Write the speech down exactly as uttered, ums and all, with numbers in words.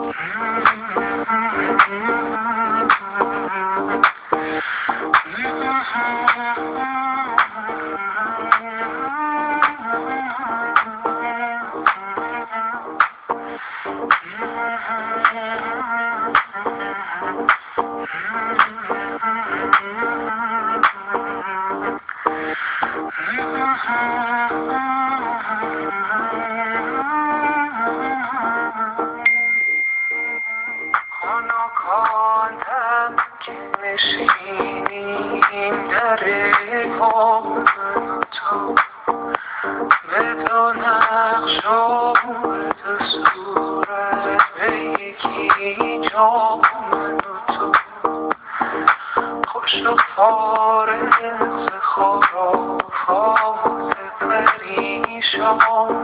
خانکاندم که نشینیم در پا من و تو، به دو نقش و به دو صورت به یکی جا من و تو، خوش و فارغ ز خرافات پریشان